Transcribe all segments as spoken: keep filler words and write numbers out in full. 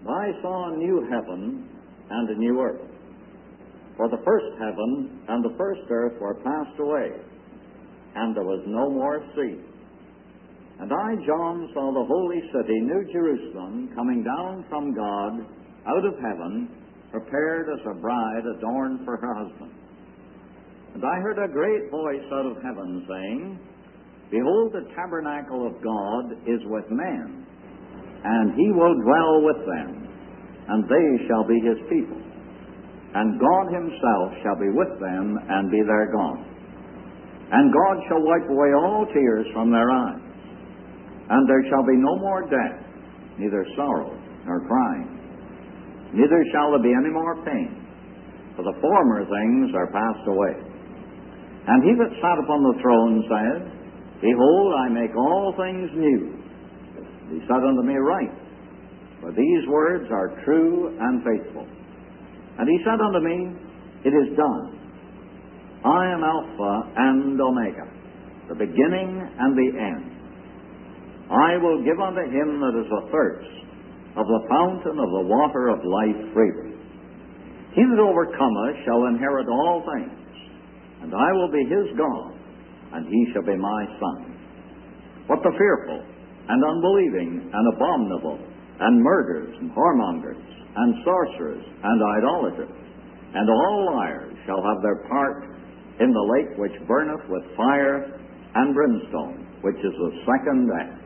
I saw a new heaven and a new earth. For the first heaven and the first earth were passed away, and there was no more sea. And I, John, saw the holy city, New Jerusalem, coming down from God out of heaven, prepared as a bride adorned for her husband. And I heard a great voice out of heaven saying, Behold, the tabernacle of God is with men, and he will dwell with them, and they shall be his people. And God himself shall be with them and be their God. And God shall wipe away all tears from their eyes. And there shall be no more death, neither sorrow nor crying. Neither shall there be any more pain, for the former things are passed away. And he that sat upon the throne said, Behold, I make all things new. He said unto me, Write, for these words are true and faithful. And he said unto me, It is done. I am Alpha and Omega, the beginning and the end. I will give unto him that is athirst of the fountain of the water of life freely. He that overcometh shall inherit all things, and I will be his God, and he shall be my son. But the fearful, and unbelieving, and abominable, and murderers, and whoremongers, and sorcerers, and idolaters, and all liars shall have their part in the lake which burneth with fire and brimstone, which is the second death.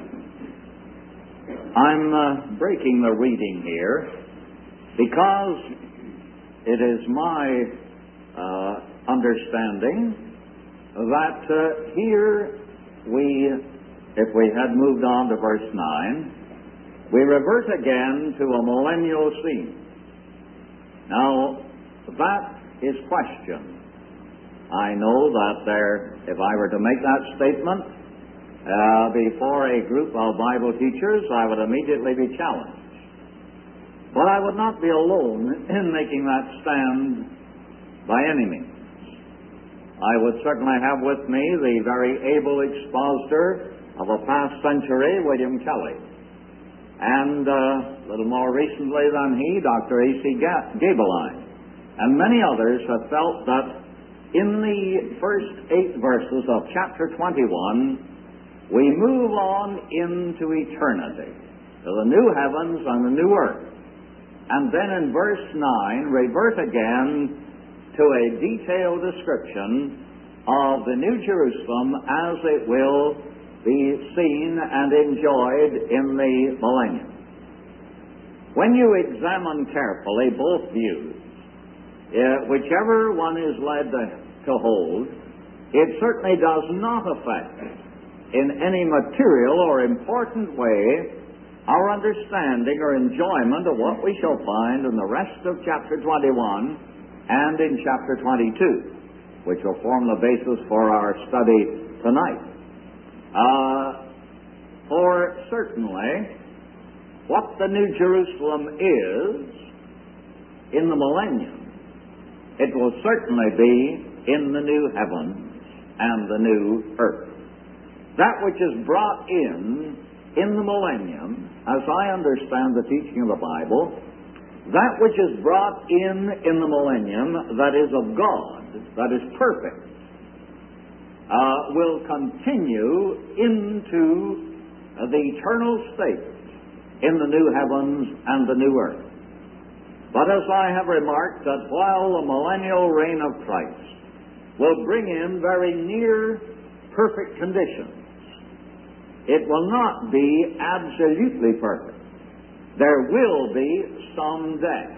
I'm uh, breaking the reading here because it is my uh, understanding that uh, here we, if we had moved on to verse nine, we revert again to a millennial scene. Now, that is questioned. I know that there, if I were to make that statement uh, before a group of Bible teachers, I would immediately be challenged. But I would not be alone in making that stand by any means. I would certainly have with me the very able expositor of a past century, William Kelly. And uh, a little more recently than he, Doctor A C Gabeline. And many others have felt that in the first eight verses of chapter twenty-one, we move on into eternity, to the new heavens and the new earth. And then in verse nine, revert again to a detailed description of the New Jerusalem as it will be seen and enjoyed in the millennium. When you examine carefully both views, uh, whichever one is led to, to hold, it certainly does not affect in any material or important way our understanding or enjoyment of what we shall find in the rest of chapter twenty-one and in chapter twenty-two, which will form the basis for our study tonight. Uh, for certainly, what the New Jerusalem is in the millennium, it will certainly be in the new heavens and the new earth. That which is brought in in the millennium, as I understand the teaching of the Bible, that which is brought in in the millennium that is of God, that is perfect, Uh, will continue into uh, the eternal state in the new heavens and the new earth. But as I have remarked, that while the millennial reign of Christ will bring in very near perfect conditions, it will not be absolutely perfect. There will be some death.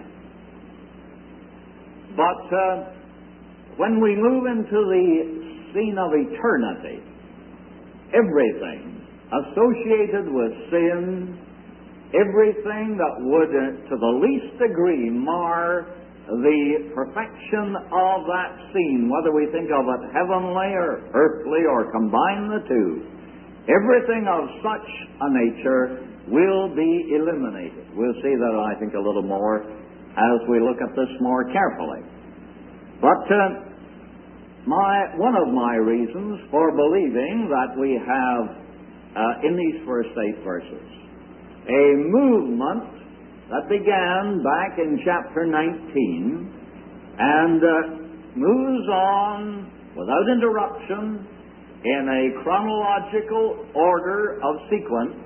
But uh, when we move into the scene of eternity, everything associated with sin, everything that would uh, to the least degree mar the perfection of that scene, whether we think of it heavenly or earthly or combine the two, everything of such a nature will be eliminated. We'll see that, I think, a little more as we look at this more carefully. But uh, My, one of my reasons for believing that we have, uh, in these first eight verses, a movement that began back in chapter nineteen and uh, moves on without interruption in a chronological order of sequence.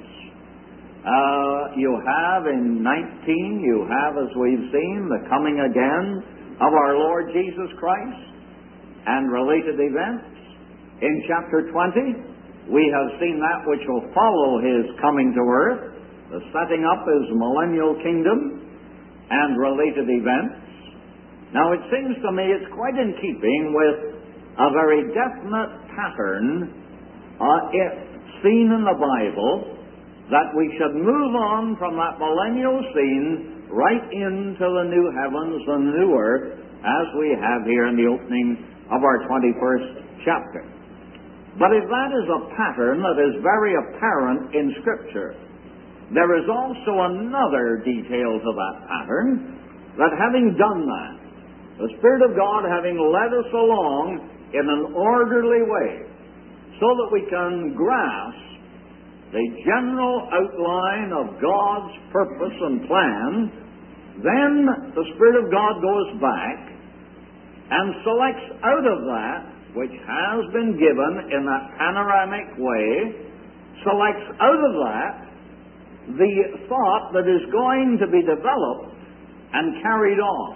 Uh, you have in nineteen, you have, as we've seen, the coming again of our Lord Jesus Christ and related events. In chapter twenty, we have seen that which will follow His coming to earth, the setting up His millennial kingdom and related events. Now, it seems to me it's quite in keeping with a very definite pattern uh, if seen in the Bible, that we should move on from that millennial scene right into the new heavens and new earth, as we have here in the opening of our twenty-first chapter. But if that is a pattern that is very apparent in Scripture, there is also another detail to that pattern, that having done that, the Spirit of God having led us along in an orderly way, so that we can grasp the general outline of God's purpose and plan, then the Spirit of God goes back and selects out of that which has been given in that panoramic way, selects out of that the thought that is going to be developed and carried on.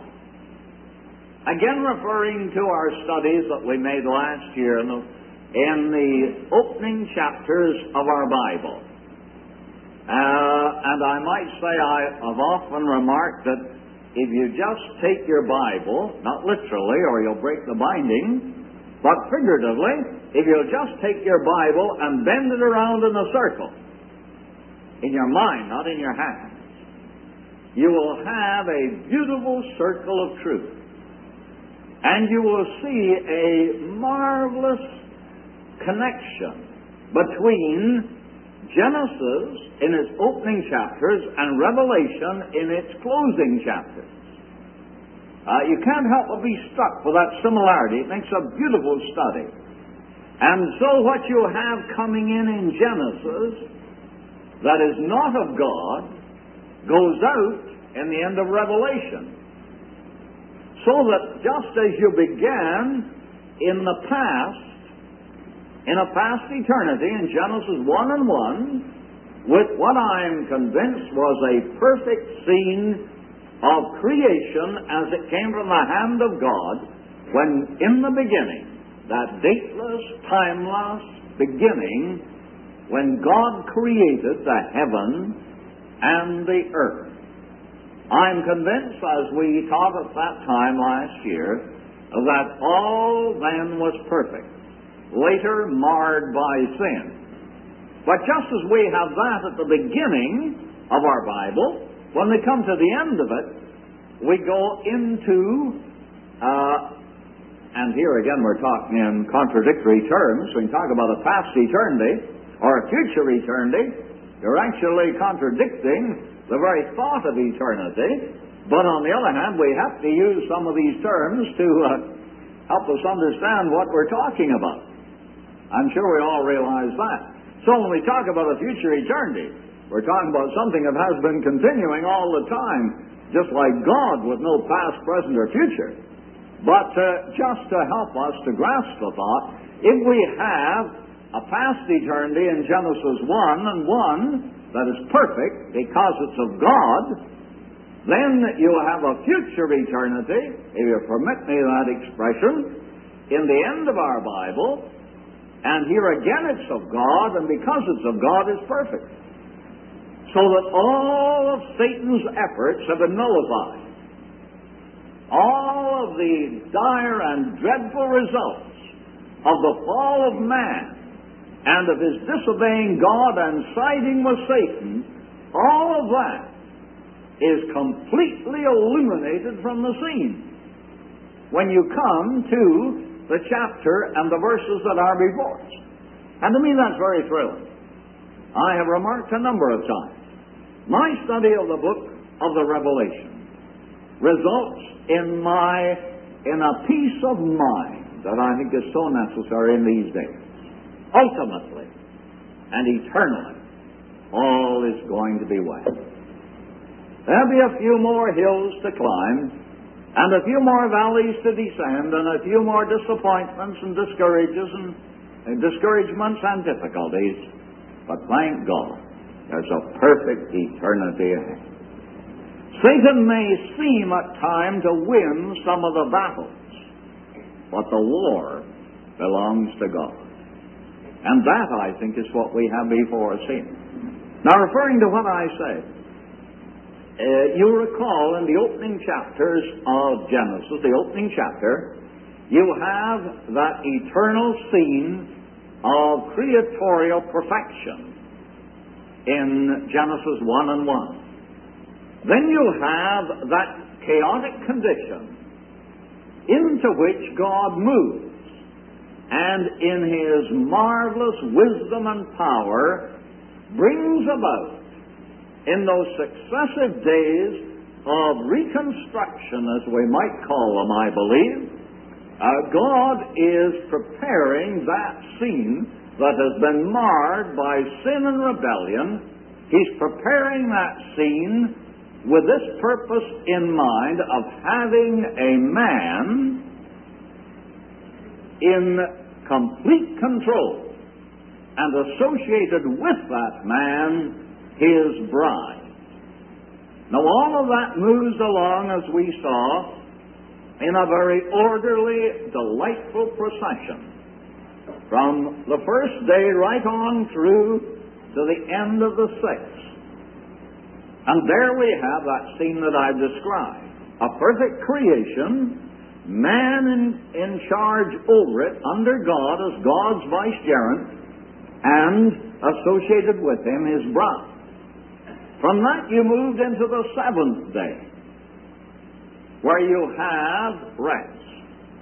Again, referring to our studies that we made last year in the in the opening chapters of our Bible. Uh, and I might say I have often remarked that if you just take your Bible, not literally or you'll break the binding, but figuratively, if you'll just take your Bible and bend it around in a circle, in your mind, not in your hands, you will have a beautiful circle of truth. And you will see a marvelous connection between Genesis in its opening chapters and Revelation in its closing chapters. Uh, you can't help but be struck with that similarity. It makes a beautiful study. And so what you have coming in in Genesis that is not of God goes out in the end of Revelation. So that just as you began in the past, in a past eternity, in Genesis one and one, with what I am convinced was a perfect scene of creation as it came from the hand of God, when in the beginning, that dateless, timeless beginning, when God created the heaven and the earth. I'm convinced, as we taught at that time last year, that all then was perfect, later marred by sin. But just as we have that at the beginning of our Bible, when we come to the end of it, we go into, uh, and here again we're talking in contradictory terms. We can talk about a past eternity or a future eternity. You're actually contradicting the very thought of eternity. But on the other hand, we have to use some of these terms to uh, help us understand what we're talking about. I'm sure we all realize that. So when we talk about a future eternity, we're talking about something that has been continuing all the time, just like God with no past, present, or future. But uh, just to help us to grasp the thought, if we have a past eternity in Genesis one and one that is perfect because it's of God, then you have a future eternity, if you permit me that expression, in the end of our Bible. And here again it's of God, and because it's of God, it's perfect. So that all of Satan's efforts have been nullified. All of the dire and dreadful results of the fall of man and of his disobeying God and siding with Satan, all of that is completely illuminated from the scene when you come to the chapter and the verses that are before us. And to me that's very thrilling. I have remarked a number of times, my study of the book of the Revelation results in my in a peace of mind that I think is so necessary in these days. Ultimately and eternally, all is going to be well. There'll be a few more hills to climb, and a few more valleys to descend, and a few more disappointments and discourages and, and discouragements and difficulties. But thank God, there's a perfect eternity ahead. Satan may seem at times to win some of the battles, but the war belongs to God. And that, I think, is what we have before us here. Now, referring to what I said, uh, you recall in the opening chapters of Genesis, the opening chapter, you have that eternal scene of creatorial perfection in Genesis one and one. Then you have that chaotic condition into which God moves, and in His marvelous wisdom and power brings about in those successive days of reconstruction, as we might call them, I believe, uh, God is preparing that scene that has been marred by sin and rebellion. He's preparing that scene with this purpose in mind of having a man in complete control, and associated with that man, his bride. Now, all of that moves along, as we saw, in a very orderly, delightful procession, from the first day right on through to the end of the sixth. And there we have that scene that I've described. A perfect creation, man in, in charge over it, under God as God's vicegerent, and associated with Him, His bride. From that you moved into the seventh day, where you have rest.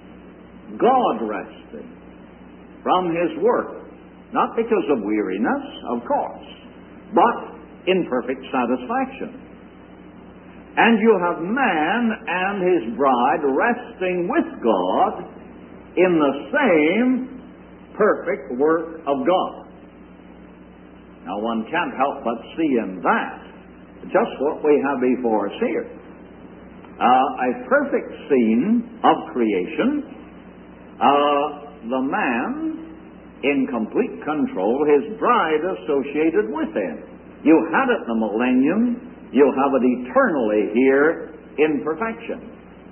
God rested from His work, not because of weariness, of course, but in perfect satisfaction. And you have man and his bride resting with God in the same perfect work of God. Now, one can't help but see in that just what we have before us here. Uh, a perfect scene of creation, uh, the man in complete control, his bride associated with him. You had it in the millennium, you have it eternally here in perfection.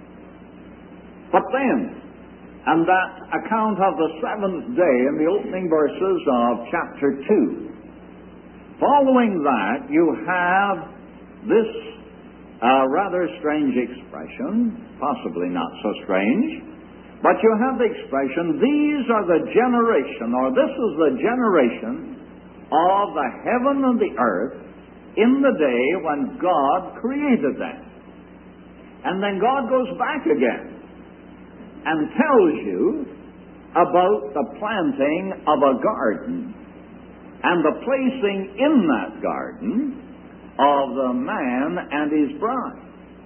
But then, and that account of the seventh day in the opening verses of chapter two, following that, you have this uh, rather strange expression, possibly not so strange, but you have the expression, these are the generation, or this is the generation of the heaven and the earth in the day when God created them. And then God goes back again and tells you about the planting of a garden and the placing in that garden of the man and his bride.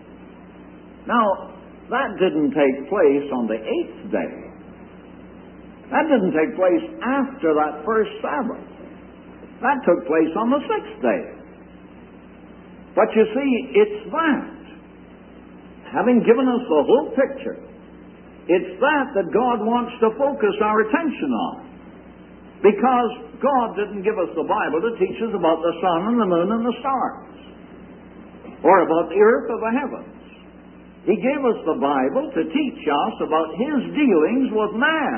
Now, that didn't take place on the eighth day. That didn't take place after that first Sabbath. That took place on the sixth day. But you see, it's that, having given us the whole picture, it's that that God wants to focus our attention on. Because God didn't give us the Bible to teach us about the sun and the moon and the stars, or about the earth or the heavens. He gave us the Bible to teach us about His dealings with man,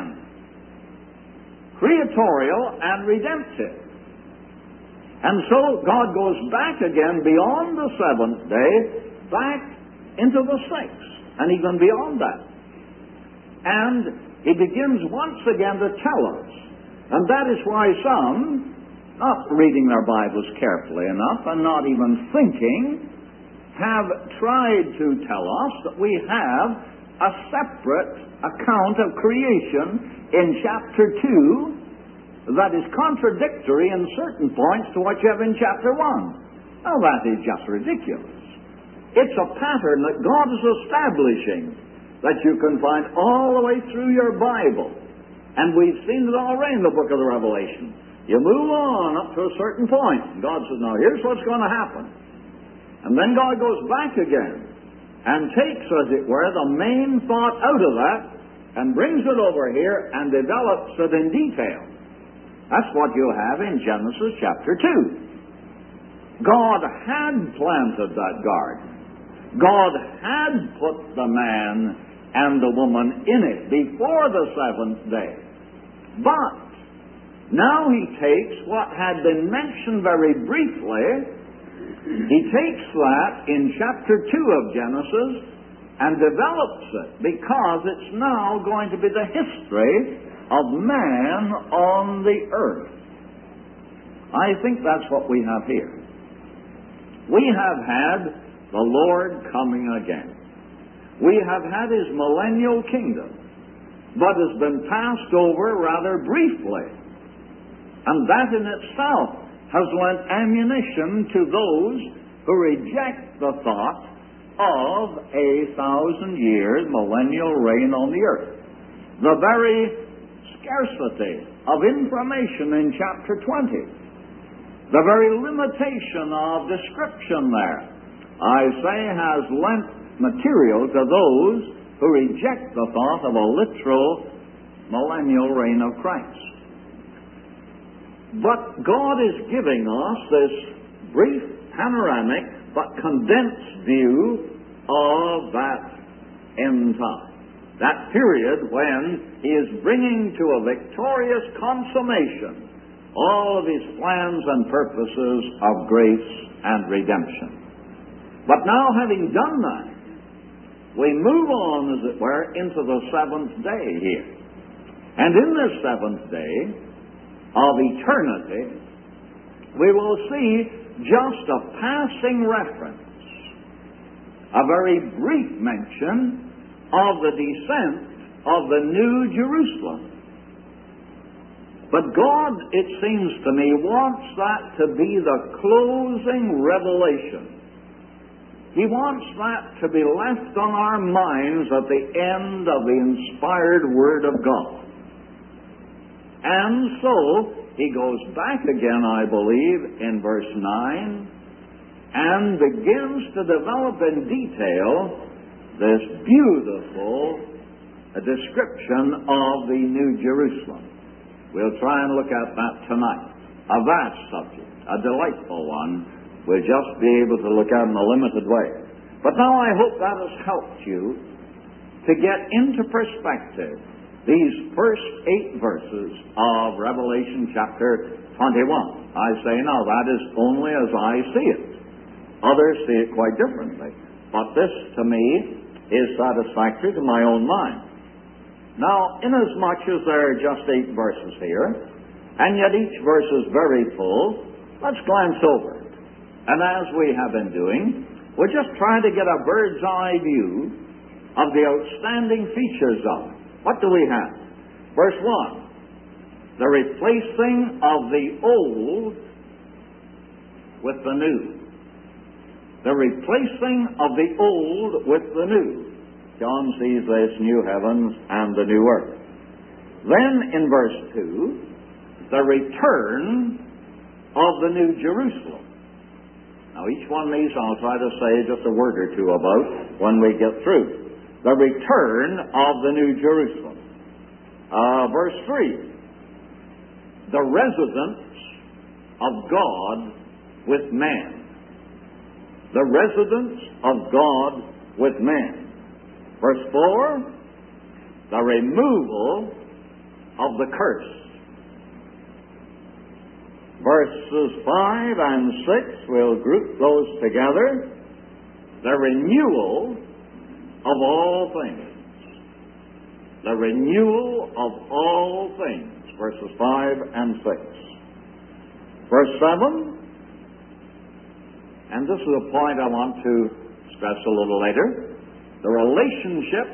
creatorial and redemptive. And so God goes back again beyond the seventh day, back into the sixth, and even beyond that. And He begins once again to tell us. And that is why some, not reading their Bibles carefully enough and not even thinking, have tried to tell us that we have a separate account of creation in chapter two that is contradictory in certain points to what you have in chapter one. Now, that is just ridiculous. It's a pattern that God is establishing that you can find all the way through your Bible. And we've seen it already in the book of the Revelation. You move on up to a certain point, and God says, now here's what's going to happen. And then God goes back again and takes, as it were, the main thought out of that and brings it over here and develops it in detail. That's what you have in Genesis chapter two. God had planted that garden. God had put the man and the woman in it before the seventh day. But now he takes what had been mentioned very briefly, he takes that in chapter two of Genesis and develops it, because it's now going to be the history of man on the earth. I think that's what we have here. We have had the Lord coming again. We have had his millennial kingdom, but has been passed over rather briefly. And that in itself has lent ammunition to those who reject the thought of a thousand years millennial reign on the earth. The very scarcity of information in chapter twenty, the very limitation of description there, I say, has lent material to those who reject the thought of a literal millennial reign of Christ. But God is giving us this brief, panoramic, but condensed view of that end time. That period when he is bringing to a victorious consummation all of his plans and purposes of grace and redemption. But now, having done that, we move on, as it were, into the seventh day here. And in this seventh day of eternity, we will see just a passing reference, a very brief mention of the descent of the New Jerusalem. But God, it seems to me, wants that to be the closing revelation. He wants that to be left on our minds at the end of the inspired Word of God. And so, he goes back again, I believe, in verse nine, and begins to develop in detail this beautiful description of the New Jerusalem. We'll try and look at that tonight. A vast subject, a delightful one. We'll just be able to look at it in a limited way. But now I hope that has helped you to get into perspective these first eight verses of Revelation chapter twenty-one. I say now that is only as I see it. Others see it quite differently. But this, to me, is satisfactory to my own mind. Now, inasmuch as there are just eight verses here, and yet each verse is very full, let's glance over it. And as we have been doing, we're just trying to get a bird's eye view of the outstanding features of it. What do we have? Verse one, the replacing of the old with the new. The replacing of the old with the new. John sees this new heavens and the new earth. Then in verse two, the return of the New Jerusalem. Now each one of these I'll try to say just a word or two about when we get through. The return of the New Jerusalem. Uh, verse three, the residence of God with man. The residence of God with man. Verse four, the removal of the curse. Verses five and six, we'll group those together. The renewal of all things. The renewal of all things. Verses five and six. Verse seven, and this is a point I want to stress a little later. The relationship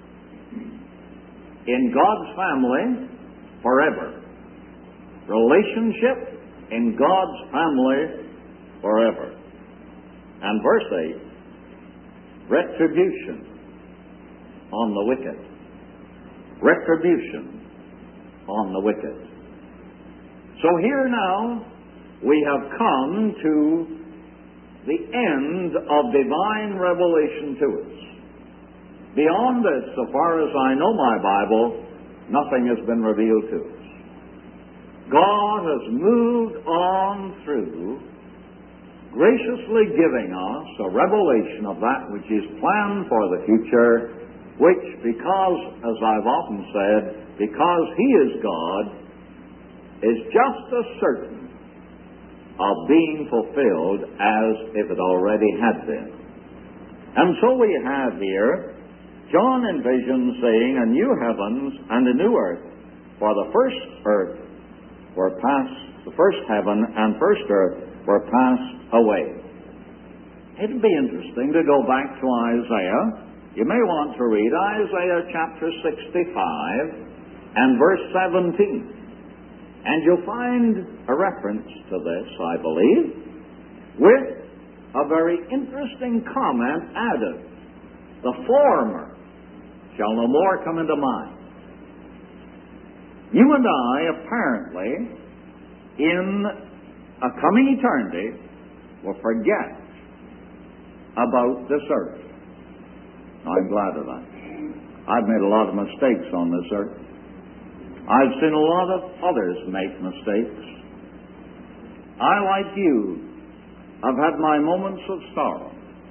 in God's family forever. Relationship in God's family forever. And verse eight, retribution on the wicked. Retribution on the wicked. So here now we have come to the end of divine revelation to us. Beyond this, so far as I know my Bible, nothing has been revealed to us. God has moved on through, graciously giving us a revelation of that which is planned for the future, which, because, as I've often said, because He is God, is just as certain of being fulfilled as if it already had been. And so we have here John envisions saying, a new heavens and a new earth, for the first earth were passed, the first heaven and first earth were passed away. It'd be interesting to go back to Isaiah. You may want to read Isaiah chapter sixty-five and verse seventeen. And you'll find a reference to this, I believe, with a very interesting comment added. The former shall no more come into mind. You and I, apparently, in a coming eternity, will forget about this earth. I'm glad of that. I've made a lot of mistakes on this earth. I've seen a lot of others make mistakes. I, like you, have had my moments of sorrow.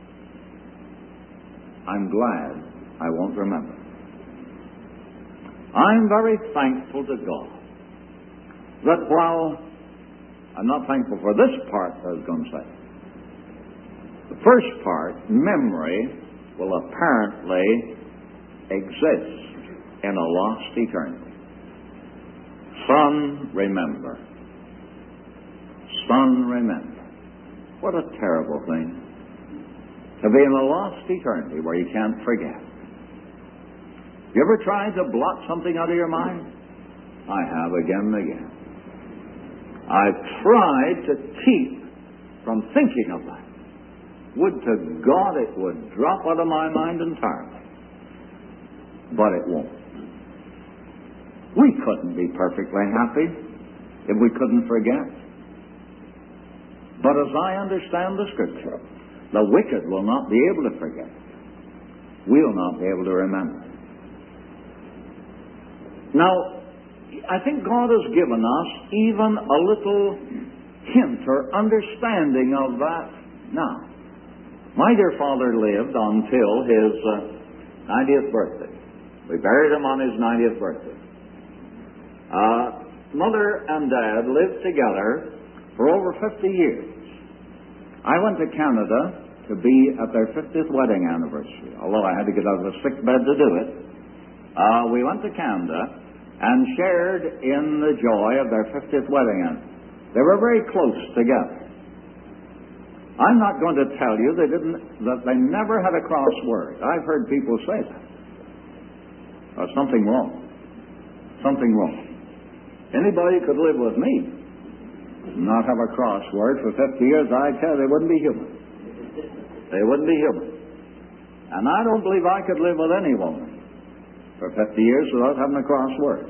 I'm glad I won't remember. I'm very thankful to God that while I'm not thankful for this part, I was going to say, the first part, memory, will apparently exist in a lost eternity. Son, remember. Son, remember. What a terrible thing. To be in a lost eternity where you can't forget. You ever tried to blot something out of your mind? I have again and again. I've tried to keep from thinking of that. Would to God it would drop out of my mind entirely. But it won't. We couldn't be perfectly happy if we couldn't forget. But as I understand the Scripture, the wicked will not be able to forget. We'll not be able to remember. Now, I think God has given us even a little hint or understanding of that now. My dear father lived until his uh, ninetieth birthday. We buried him on his ninetieth birthday. Uh, mother and Dad lived together for over fifty years. I went to Canada to be at their fiftieth wedding anniversary, although I had to get out of a sick bed to do it. Uh, we went to Canada and shared in the joy of their fiftieth wedding anniversary. They were very close together. I'm not going to tell you they didn't, that they never had a cross word. I've heard people say that. There's something wrong. Something wrong. Anybody could live with me, not have a cross word for fifty years, I tell you, they wouldn't be human. They wouldn't be human. And I don't believe I could live with any woman for fifty years without having a cross word.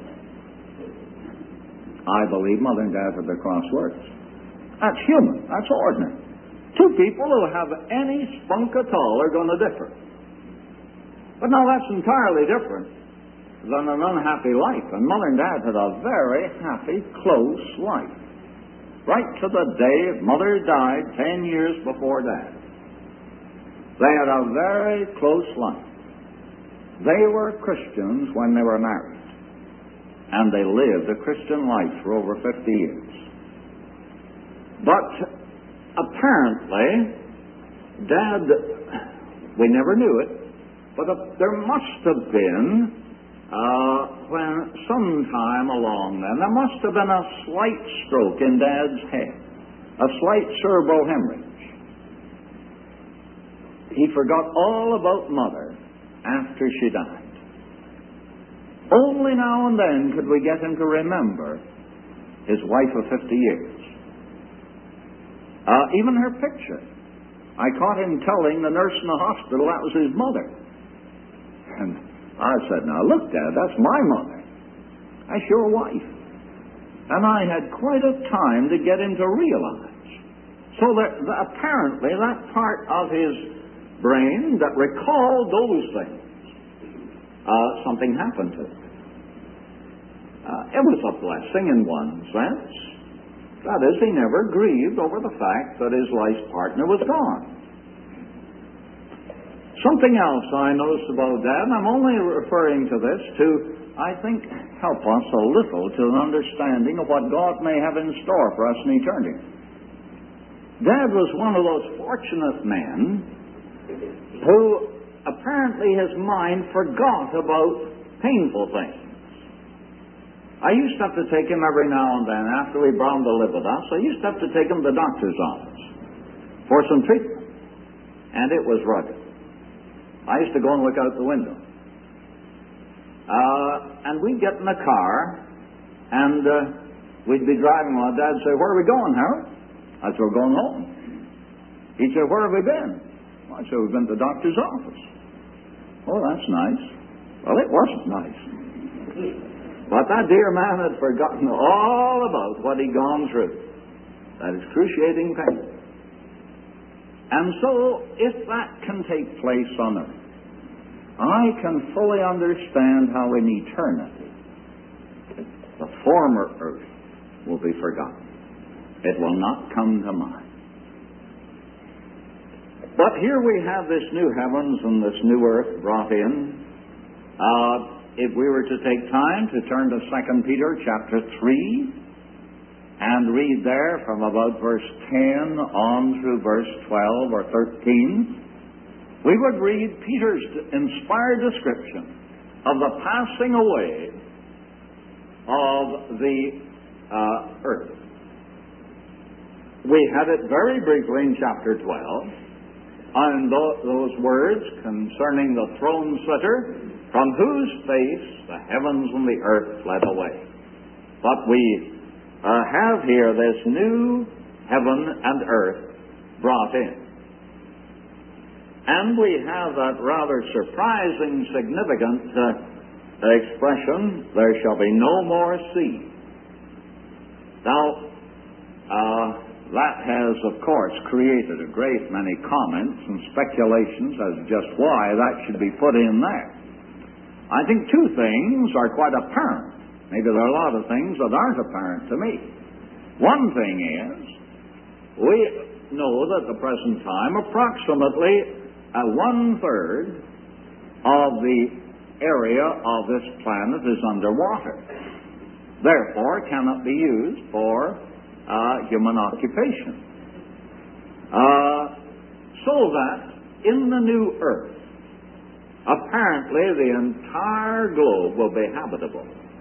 I believe Mother and Dad have their cross words. That's human. That's ordinary. Two people who have any spunk at all are going to differ. But now that's entirely different than an unhappy life. And Mother and Dad had a very happy, close life. Right to the day Mother died ten years before Dad. They had a very close life. They were Christians when they were married. And they lived a Christian life for over fifty years. But apparently, Dad, we never knew it, but there must have been, uh, when sometime along then, there must have been a slight stroke in Dad's head, a slight cerebral hemorrhage. He forgot all about Mother after she died. Only now and then could we get him to remember his wife of fifty years. Uh, even her picture. I caught him telling the nurse in the hospital that was his mother. And I said, now look, Dad, that's my mother. That's your wife. And I had quite a time to get him to realize So that, that apparently that part of his brain that recalled those things, uh, something happened to it. Uh, it was a blessing in one sense. That is, he never grieved over the fact that his life partner was gone. Something else I noticed about Dad, and I'm only referring to this to, I think, help us a little to an understanding of what God may have in store for us in eternity. Dad was one of those fortunate men who apparently his mind forgot about painful things. I used to have to take him every now and then, after we brought him to live with us, I used to have to take him to the doctor's office for some treatment. And it was rugged. I used to go and look out the window. Uh, and we'd get in the car, and uh, we'd be driving along. Dad'd say, "Where are we going, Harold?" I said, "We're going home." He'd say, "Where have we been?" I said, "We've been to the doctor's office." "Oh, that's nice." Well, it wasn't nice. But that dear man had forgotten all about what he'd gone through. That excruciating pain. And so, if that can take place on earth, I can fully understand how in eternity the former earth will be forgotten. It will not come to mind. But here we have this new heavens and this new earth brought in. Uh, if we were to take time to turn to Second Peter chapter three and read there from about verse ten on through verse twelve or thirteen, we would read Peter's inspired description of the passing away of the uh, earth. We had it very briefly in chapter twelve, on those words concerning the throne sitter, from whose face the heavens and the earth fled away. But we uh, have here this new heaven and earth brought in. And we have that rather surprising, significant uh, expression, "There shall be no more sea." Now, uh, that has, of course, created a great many comments and speculations as to just why that should be put in there. I think two things are quite apparent. Maybe there are a lot of things that aren't apparent to me. One thing is, we know that at the present time approximately uh, one-third of the area of this planet is underwater. Therefore, cannot be used for uh, human occupation. Uh, so that in the new earth, apparently the entire globe will be habitable.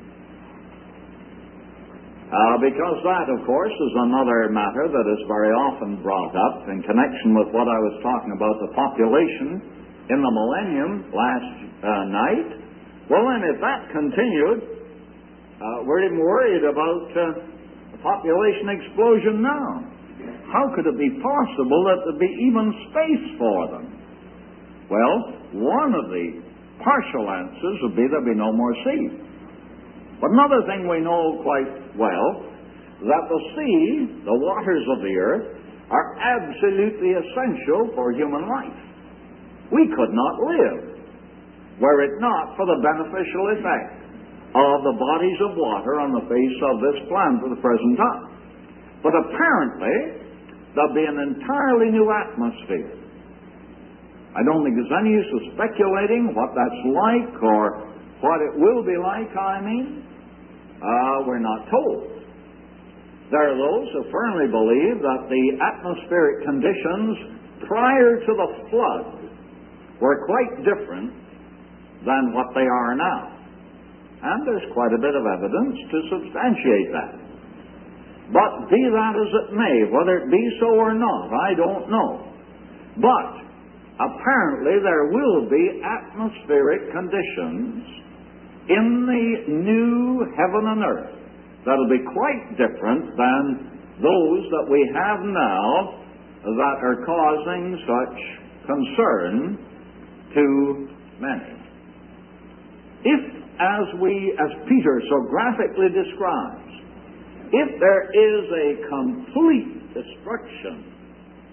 Uh, because that, of course, is another matter that is very often brought up in connection with what I was talking about, the population in the millennium last uh, night. Well, then, if that continued, uh, we're even worried about uh, the population explosion now. How could it be possible that there'd be even space for them? Well, one of the partial answers would be there'd be no more sea. But another thing we know quite well, that the sea, the waters of the earth, are absolutely essential for human life. We could not live were it not for the beneficial effect of the bodies of water on the face of this planet at the present time. But apparently, there'll be an entirely new atmosphere. I don't think there's any use of speculating what that's like or what it will be like, I mean. Uh, we're not told. There are those who firmly believe that the atmospheric conditions prior to the flood were quite different than what they are now. And there's quite a bit of evidence to substantiate that. But be that as it may, whether it be so or not, I don't know. But apparently there will be atmospheric conditions in the new heaven and earth that'll be quite different than those that we have now that are causing such concern to many. If, as we, as Peter so graphically describes, if there is a complete destruction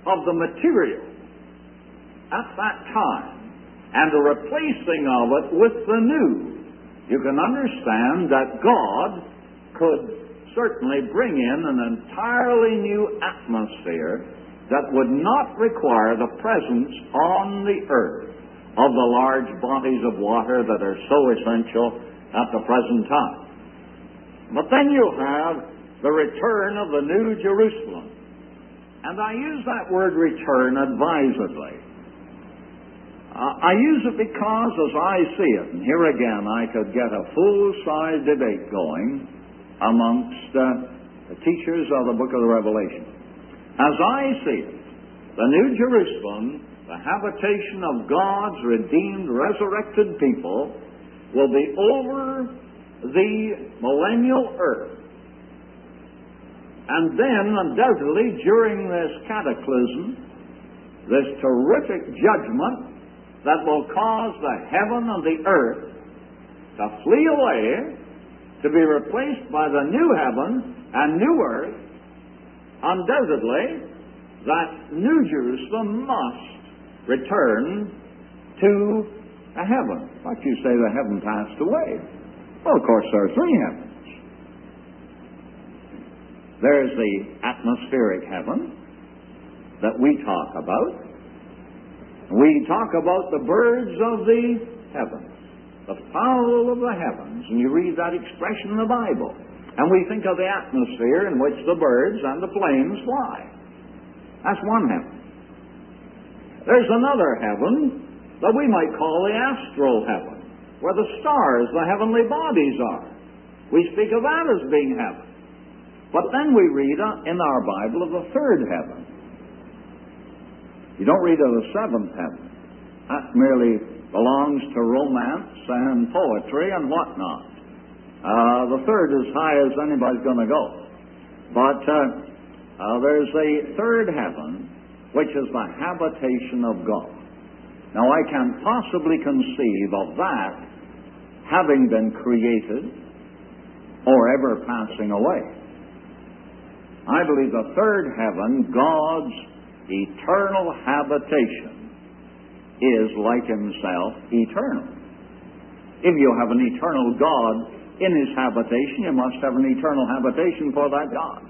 of the material at that time and the replacing of it with the new, you can understand that God could certainly bring in an entirely new atmosphere that would not require the presence on the earth of the large bodies of water that are so essential at the present time. But then you have the return of the New Jerusalem. And I use that word return advisedly. Uh, I use it because as I see it, and here again I could get a full-size debate going amongst uh, the teachers of the book of the Revelation. As I see it, the New Jerusalem, the habitation of God's redeemed, resurrected people, will be over the millennial earth. And then, undoubtedly, during this cataclysm, this terrific judgment that will cause the heaven and the earth to flee away, to be replaced by the new heaven and new earth, undoubtedly, that New Jerusalem must return to a heaven. Like you say, the heaven passed away. Well, of course, there are three heavens. There's the atmospheric heaven that we talk about. We talk about the birds of the heavens, the fowl of the heavens, and you read that expression in the Bible. And we think of the atmosphere in which the birds and the planes fly. That's one heaven. There's another heaven that we might call the astral heaven, where the stars, the heavenly bodies are. We speak of that as being heaven. But then we read in our Bible of the third heaven. You don't read of the seventh heaven. That merely belongs to romance and poetry and whatnot. Uh, the third is high as anybody's going to go. But uh, uh, there's a third heaven, which is the habitation of God. Now, I can't possibly conceive of that having been created or ever passing away. I believe the third heaven, God's eternal habitation, is like Himself eternal. If you have an eternal God in His habitation, you must have an eternal habitation for that God.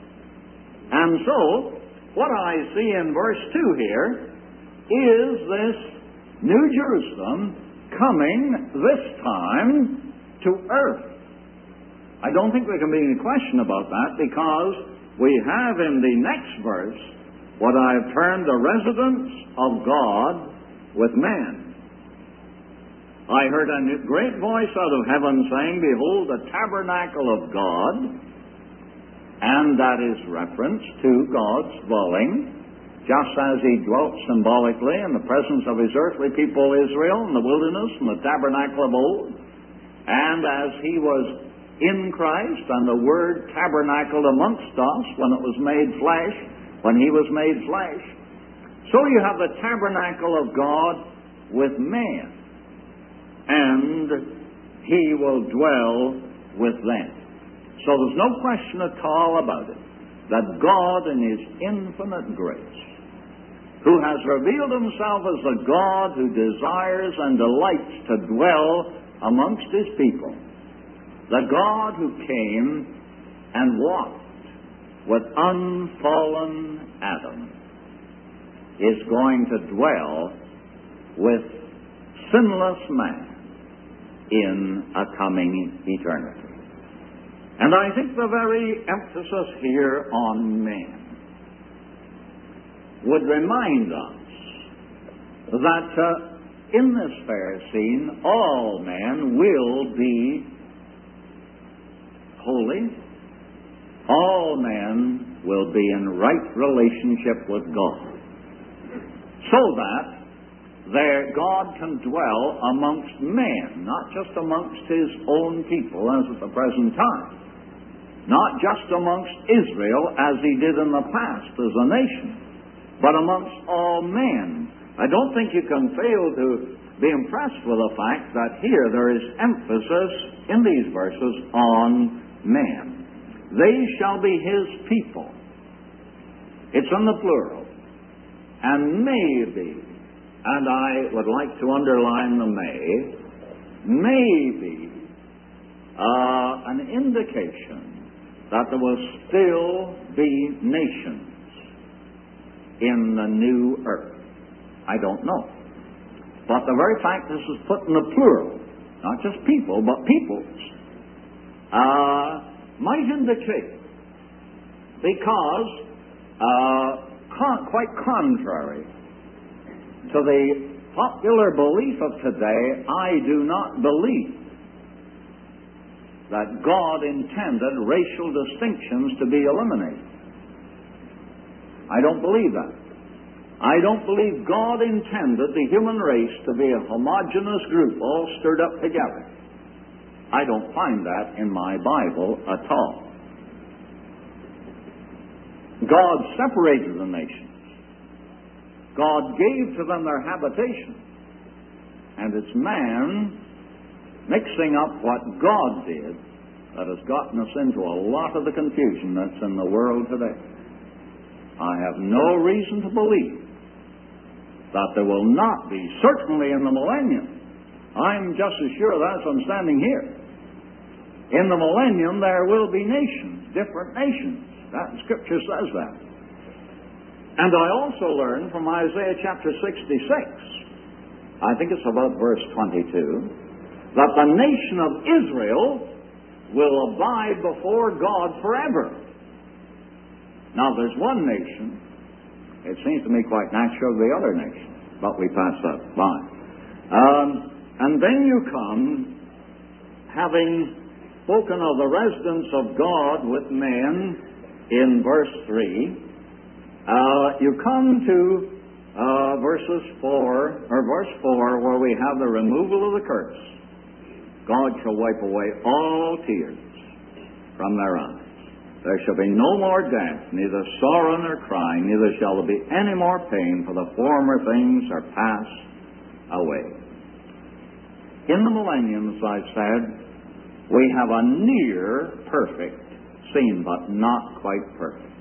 And so, what I see in verse two here is this New Jerusalem coming this time to earth. I don't think there can be any question about that, because we have in the next verse what I've termed the residence of God with man. I heard a great voice out of heaven saying, "Behold, the tabernacle of God," and that is reference to God's dwelling, just as He dwelt symbolically in the presence of His earthly people Israel in the wilderness and the tabernacle of old, and as He was in Christ and the Word tabernacled amongst us when it was made flesh, when He was made flesh. So you have the tabernacle of God with man, and He will dwell with them. So there's no question at all about it, that God in His infinite grace, who has revealed Himself as the God who desires and delights to dwell amongst His people, the God who came and walked with unfallen Adam, is going to dwell with sinless man in a coming eternity. And I think the very emphasis here on man would remind us that uh, in this fair scene all men will be holy. All men will be in right relationship with God, so that there God can dwell amongst men, not just amongst His own people as at the present time, not just amongst Israel as He did in the past as a nation, but amongst all men. I don't think you can fail to be impressed with the fact that here there is emphasis in these verses on man. They shall be His people. It's in the plural. and maybe, and I would like to underline the may, maybe uh, an indication that there will still be nations in the new earth. I don't know. But the very fact this is put in the plural, not just people, but peoples, uh, might indicate, because uh, con- quite contrary to the popular belief of today, I do not believe that God intended racial distinctions to be eliminated. I don't believe that. I don't believe God intended the human race to be a homogeneous group all stirred up together. I don't find that in my Bible at all. God separated the nations. God gave to them their habitation. And it's man mixing up what God did that has gotten us into a lot of the confusion that's in the world today. I have no reason to believe that there will not be, certainly in the millennium. I'm just as sure of that as I'm standing here. In the millennium there will be nations, different nations. That Scripture says that. And I also learned from Isaiah chapter sixty-six, I think it's about verse twenty-two, that the nation of Israel will abide before God forever. Now there's one nation. It seems to me quite natural the other nation, but we pass that by. Um, and then you come, having spoken of the residence of God with men in verse three, uh, you come to uh, verses four, or verse four, where we have the removal of the curse. God shall wipe away all tears from their eyes. There shall be no more death, neither sorrow nor crying, neither shall there be any more pain, for the former things are passed away. In the millennium, as I said, we have a near perfect scene, but not quite perfect.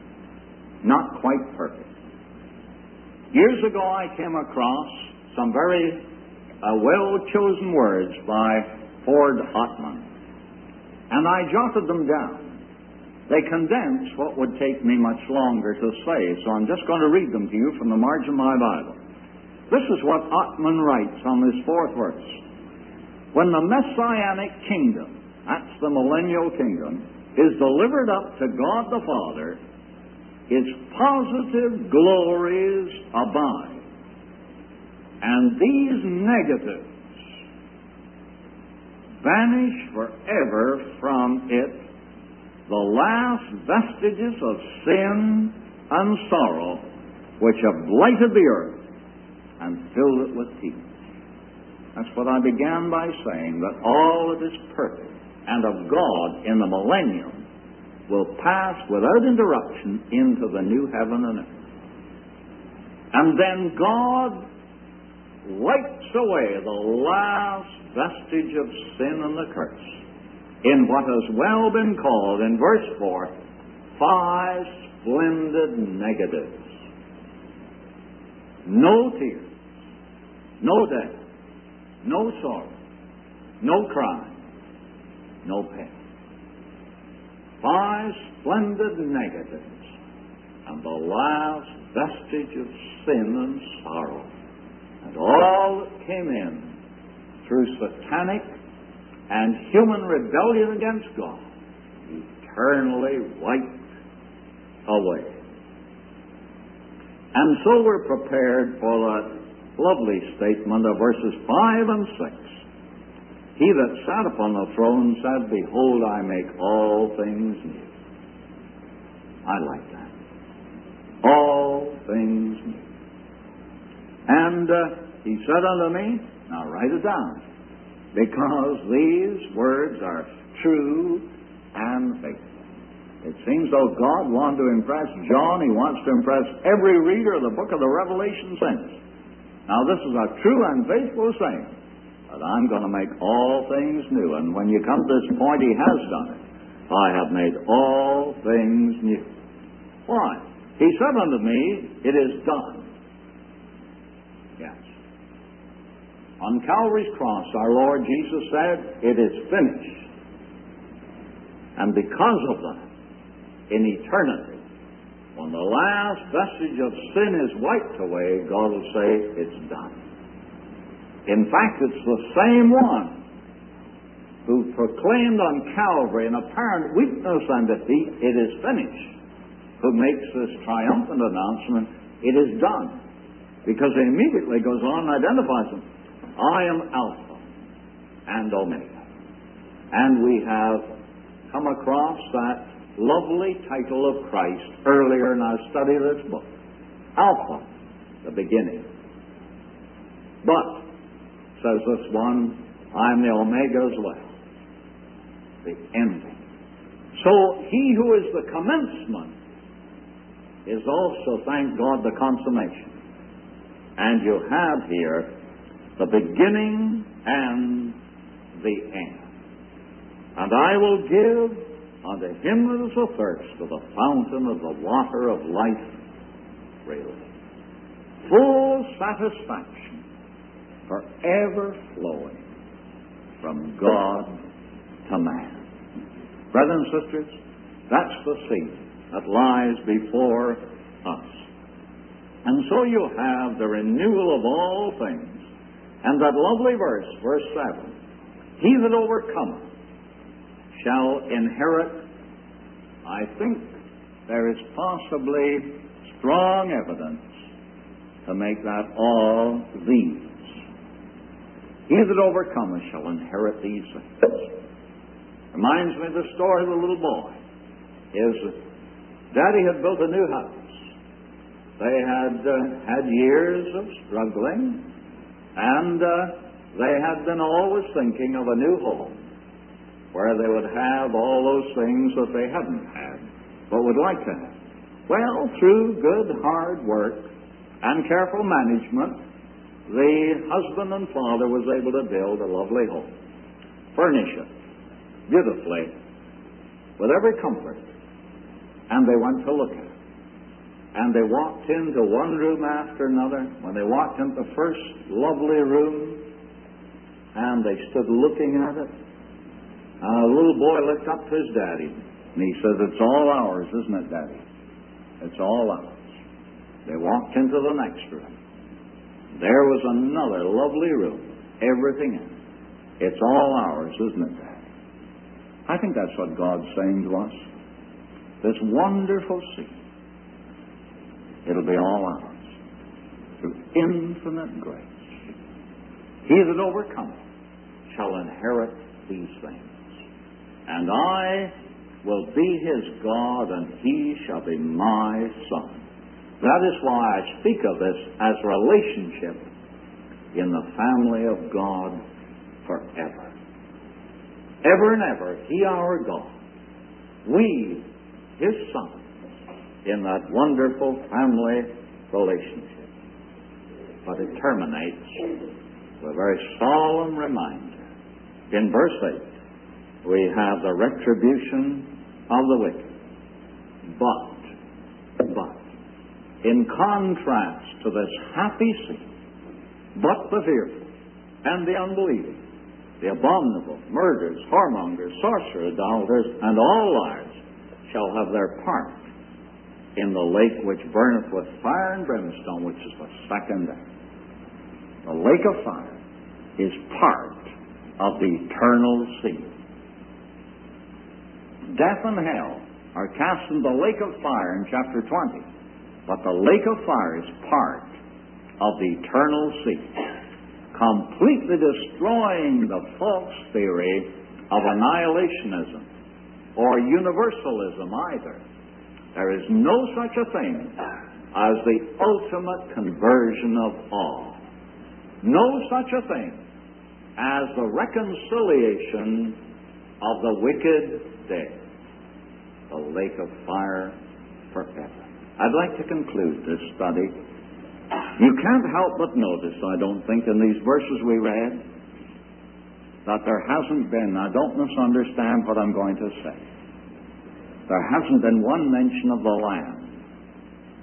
Not quite perfect. Years ago, I came across some very uh, well-chosen words by Ford Hotman, and I jotted them down. They condense what would take me much longer to say, so I'm just going to read them to you from the margin of my Bible. This is what Ottman writes on this fourth verse. When the Messianic kingdom, that's the millennial kingdom, is delivered up to God the Father, its positive glories abide. And these negatives vanish forever from it, the last vestiges of sin and sorrow which have blighted the earth and filled it with tears. That's what I began by saying, that all that is perfect and of God in the millennium will pass without interruption into the new heaven and earth. And then God wipes away the last vestige of sin and the curse in what has well been called, in verse four, five splendid negatives. No tears, no death, no sorrow, no crying, no pain. Five splendid negatives, and the last vestige of sin and sorrow, and all that came in through satanic and human rebellion against God, eternally wiped away. And so we're prepared for that lovely statement of verses five and six. He that sat upon the throne said, Behold, I make all things new. I like that. All things new. And uh, he said unto me, now write it down, because these words are true and faithful. It seems though God wanted to impress John, he wants to impress every reader of the book of the Revelation since. Now this is a true and faithful saying, that I'm going to make all things new. And when you come to this point, he has done it. I have made all things new. Why? He said unto me, it is done. Yes. On Calvary's cross, our Lord Jesus said, it is finished. And because of that, in eternity, when the last vestige of sin is wiped away, God will say, it's done. In fact, it's the same one who proclaimed on Calvary in apparent weakness and defeat, it is finished, who makes this triumphant announcement, it is done. Because he immediately goes on and identifies him. I am Alpha and Omega. And we have come across that lovely title of Christ earlier in our study of this book. Alpha, the beginning. But, says this one, I am the Omega as well, the ending. So he who is the commencement is also, thank God, the consummation. And you have here the beginning and the end. And I will give unto him that is athirst of the fountain of the water of life freely. Full satisfaction forever flowing from God to man. Brothers and sisters, that's the scene that lies before us. And so you have the renewal of all things. And that lovely verse, verse seven, he that overcometh shall inherit. I think there is possibly strong evidence to make that all these. He that overcometh shall inherit these things. Reminds me of the story of the little boy. His daddy had built a new house. They had uh, had years of struggling, and uh, they had been always thinking of a new home where they would have all those things that they hadn't had, but would like to have. Well, through good, hard work and careful management, the husband and father was able to build a lovely home, furnish it beautifully, with every comfort, and they went to look at it. And they walked into one room after another. When they walked into the first lovely room, and they stood looking at it, a little boy looked up to his daddy, and he says, it's all ours, isn't it, Daddy? It's all ours. They walked into the next room. There was another lovely room, everything in it. It's all ours, isn't it, Daddy? I think that's what God's saying to us. This wonderful scene, it'll be all ours through infinite grace. He that overcometh shall inherit these things. And I will be his God, and he shall be my son. That is why I speak of this as relationship in the family of God forever. Ever and ever, he our God, we his sons, in that wonderful family relationship. But it terminates with a very solemn reminder. In verse eight, we have the retribution of the wicked. But, but, in contrast to this happy scene, but the fearful and the unbelieving, the abominable, murderers, whoremongers, sorcerers, idolaters, and all liars shall have their part in the lake which burneth with fire and brimstone, which is the second death. The lake of fire is part of the eternal sea. Death and hell are cast into the lake of fire in chapter twenty, but the lake of fire is part of the eternal sea, completely destroying the false theory of annihilationism or universalism either. There is no such a thing as the ultimate conversion of all. No such a thing as the reconciliation of the wicked dead. The lake of fire forever. I'd like to conclude this study. You can't help but notice, I don't think, in these verses we read, that there hasn't been, now don't misunderstand what I'm going to say, there hasn't been one mention of the Lamb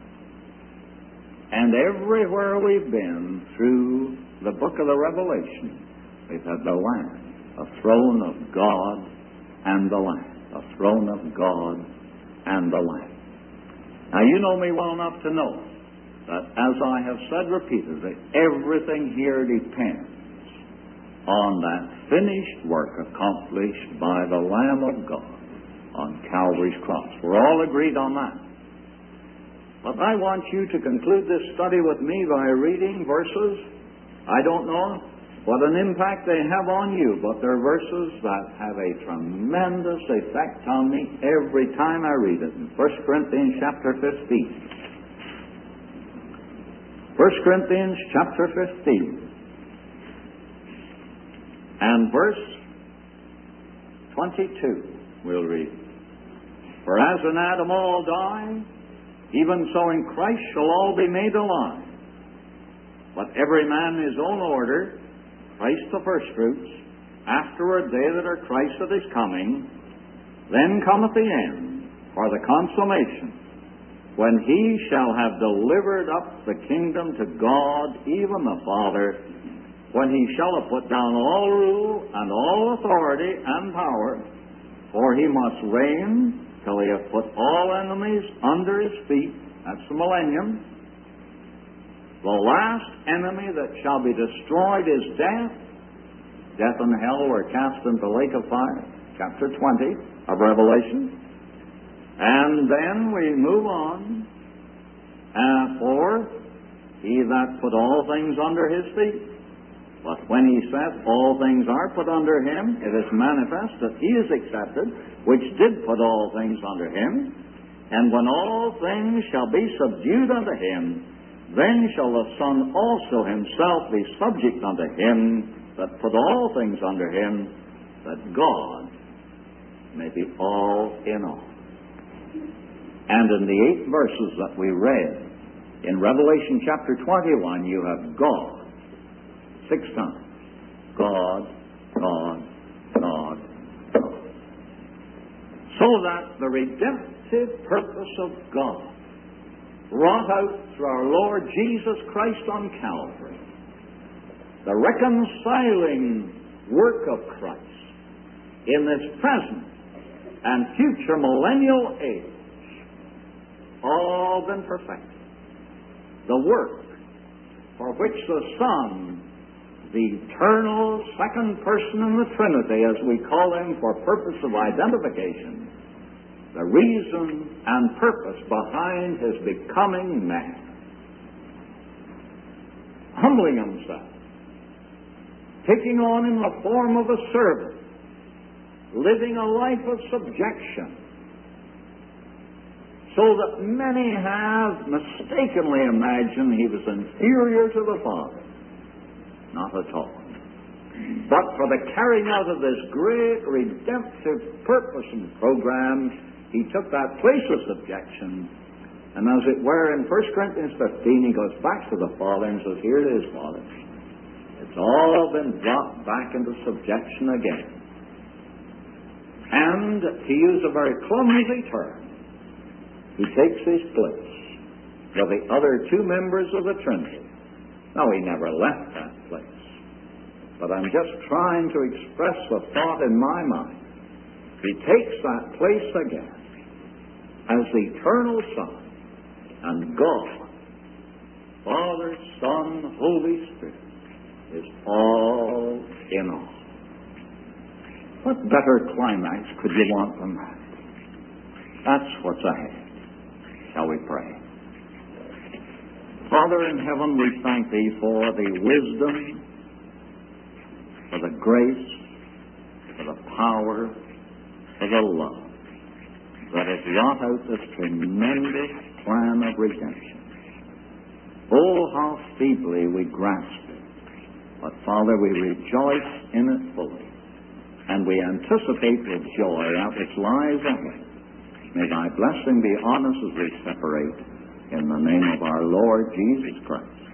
And everywhere we've been through the book of the Revelation, we've had the Lamb, a throne of God and the Lamb, a throne of God and the Lamb. Now, you know me well enough to know that, as I have said repeatedly, everything here depends on that finished work accomplished by the Lamb of God on Calvary's cross. We're all agreed on that. But I want you to conclude this study with me by reading verses. I don't know what an impact they have on you, but they're verses that have a tremendous effect on me every time I read it. In First Corinthians chapter fifteen. First Corinthians chapter fifteen. And verse twenty-two, we'll read. For as in Adam all die, even so in Christ shall all be made alive. But every man his own order, Christ the firstfruits, afterward they that are Christ that is coming. Then cometh the end, or the consummation, when he shall have delivered up the kingdom to God, even the Father, when he shall have put down all rule and all authority and power, for he must reign till he hath put all enemies under his feet. That's the millennium. The last enemy that shall be destroyed is death. Death and hell were cast into the lake of fire. Chapter twenty of Revelation. And then we move on. Uh, for he that put all things under his feet. But when he saith all things are put under him, it is manifest that he is accepted, which did put all things under him. And when all things shall be subdued unto him, then shall the Son also himself be subject unto him that put all things under him, that God may be all in all. And in the eight verses that we read in Revelation chapter twenty-one, you have God six times. God, God, God, God. So that the redemptive purpose of God, wrought out through our Lord Jesus Christ on Calvary, the reconciling work of Christ in this present and future millennial age, all been perfected. The work for which the Son, the eternal second person in the Trinity, as we call him for purpose of identification, the reason and purpose behind his becoming man, humbling himself, taking on in the form of a servant, living a life of subjection, so that many have mistakenly imagined he was inferior to the Father. Not at all. But for the carrying out of this great redemptive purpose and program, he took that place of subjection, and as it were in First Corinthians fifteen, he goes back to the Father and says, here it is, Father. It's all been brought back into subjection again. And, to use a very clumsy term, he takes his place with the other two members of the Trinity. Now, he never left that place, but I'm just trying to express the thought in my mind. He takes that place again as the eternal Son and God, Father, Son, Holy Spirit, is all in all. What better climax could you want than that? That's what's ahead. Shall we pray? Father in heaven, we thank Thee for the wisdom, for the grace, for the power, for the love that has wrought out this tremendous plan of redemption. Oh, how feebly we grasp it. But Father, we rejoice in it fully, and we anticipate with joy that which lies ahead. May Thy blessing be on us as we separate, in the name of our Lord Jesus Christ.